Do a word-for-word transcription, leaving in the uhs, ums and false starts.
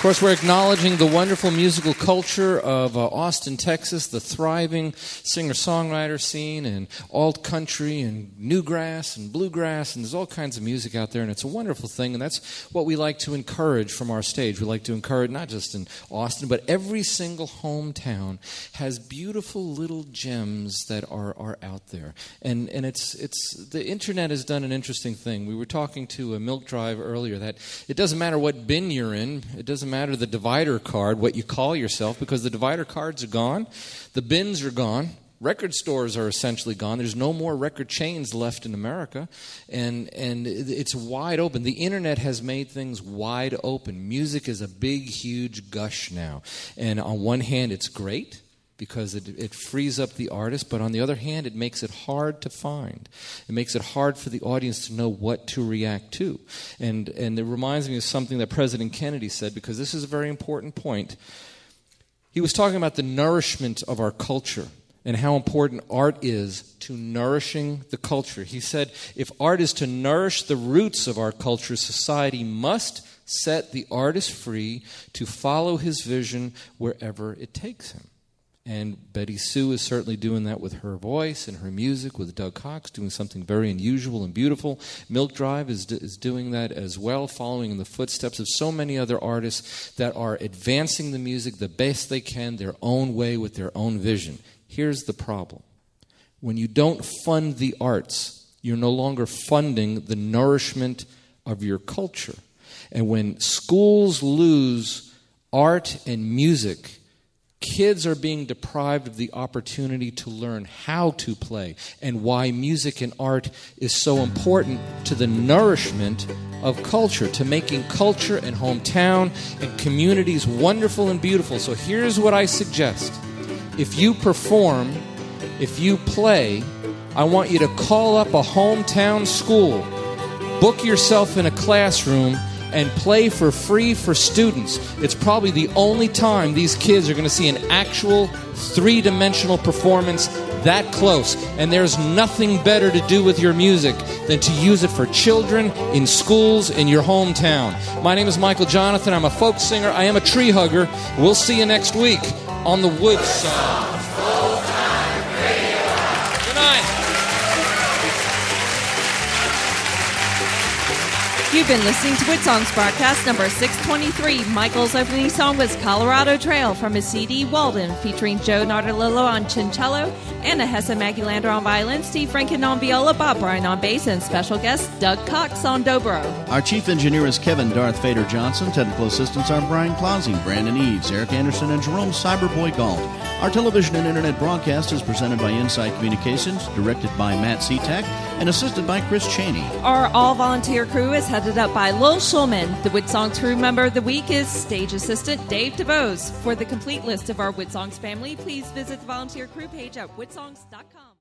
course, we're acknowledging the wonderful musical culture of uh, Austin, Texas, the thriving singer-songwriter scene, and alt country, and newgrass, and bluegrass, and there's all kinds of music out there, and it's a wonderful thing, and that's what we like to encourage from our stage. We like to encourage, not just in Austin, but every single hometown has beautiful little gems that are, are out there. And and it's it's the internet has done an interesting thing. We were talking to a Milk Drive earlier that it doesn't matter what bin you're in, it doesn't matter the divider card, what you call yourself, because the divider cards are gone, the bins are gone, record stores are essentially gone, there's no more record chains left in America, and and it's wide open. The internet has made things wide open. Music is a big, huge gush now, and on one hand it's great, because it, it frees up the artist, but on the other hand, it makes it hard to find. It makes it hard for the audience to know what to react to. And, and it reminds me of something that President Kennedy said, because this is a very important point. He was talking about the nourishment of our culture and how important art is to nourishing the culture. He said, if art is to nourish the roots of our culture, society must set the artist free to follow his vision wherever it takes him. And Betty Sue is certainly doing that with her voice and her music, with Doug Cox doing something very unusual and beautiful. Milk Drive is is doing that as well, following in the footsteps of so many other artists that are advancing the music the best they can, their own way, with their own vision. Here's the problem. When you don't fund the arts, you're no longer funding the nourishment of your culture. And when schools lose art and music, kids are being deprived of the opportunity to learn how to play and why music and art is so important to the nourishment of culture, to making culture and hometown and communities wonderful and beautiful. So here's what I suggest. If you perform, if you play, I want you to call up a hometown school, book yourself in a classroom, and play for free for students. It's probably the only time these kids are going to see an actual three-dimensional performance that close. And there's nothing better to do with your music than to use it for children, in schools, in your hometown. My name is Michael Jonathan. I'm a folk singer. I am a tree hugger. We'll see you next week on the Wood Song. Good night. You've been listening to Woodsong's broadcast number six twenty-three. Michael's opening song was Colorado Trail from his C D Walden, featuring Joe Nardolillo on chincello, Anna Hesse Maggie Lander on violin, Steve Franken on viola, Bob Bryan on bass, and special guest Doug Cox on dobro. Our chief engineer is Kevin Darth Vader Johnson. Technical assistants are Brian Clausing, Brandon Eaves, Eric Anderson, and Jerome Cyberboy Galt. Our television and internet broadcast is presented by Insight Communications, directed by Matt Seatak, and assisted by Chris Cheney. Our all-volunteer crew is headed up by Lowell Schulman. The Woodsongs crew member of the week is stage assistant Dave DeVos. For the complete list of our Woodsongs family, please visit the volunteer crew page at woodsongs dot com.